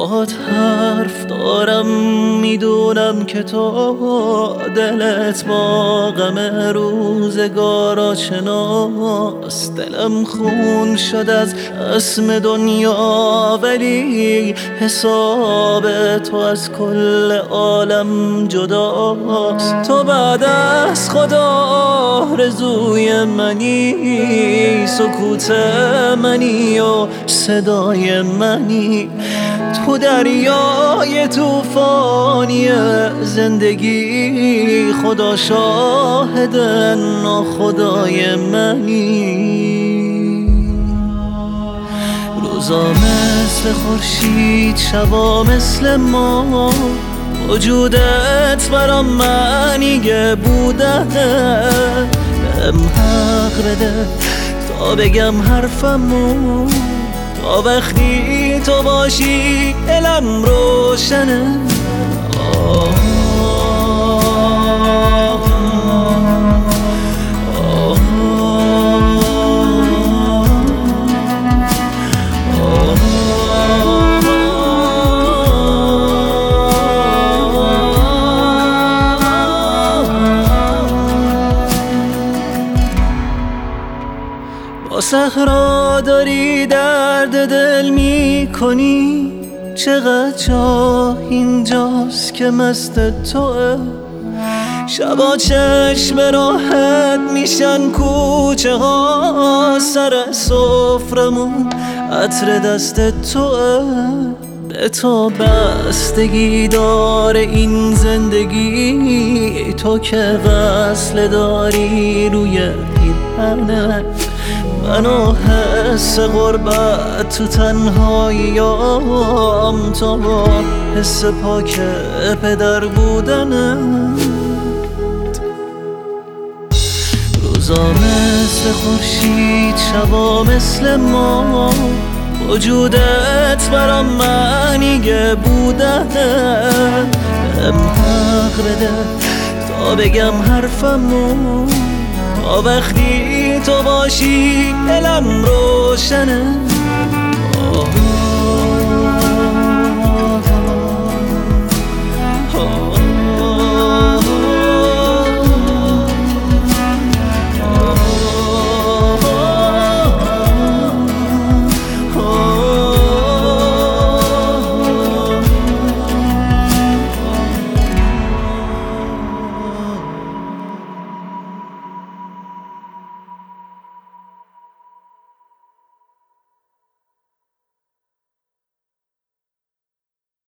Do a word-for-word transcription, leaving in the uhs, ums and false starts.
باهات حرف دارم، میدونم که تو دلت با غم روزگار آشناست. دلم خون شد از اسم دنیا، ولی حساب تو از کل عالم جداست. تو بعد از خدا آرزوی منی، سکوت منی و صدای منی. تو دریای توفانی زندگی، خدا شاهد ناخدای منی. روزا مثل خورشید، شبا مثل ما، وجودت برام معنی بودن. بهم حق بده تا بگم حرفمو، تا وقتی تو باشی دلم روشنه. آه با صحرا داری درد دل می کنی، چقدر جا اینجاست که مست توه. شبا چشم راحت میشن کوچه ها، سر سفرمون عطر دست توه. به تو بستگی داره این زندگی، تو که وصله داری روی پیرهنت. منو حس غربت تو تنهاییام، تو با حس پاک پدر بودنت. روزا مثل خورشید، شبا مثل ما، وجودت برام معنی بودن. بهم حق بده تا بگم حرفمو، تا وقتی تو باشی دلم روشنه. آه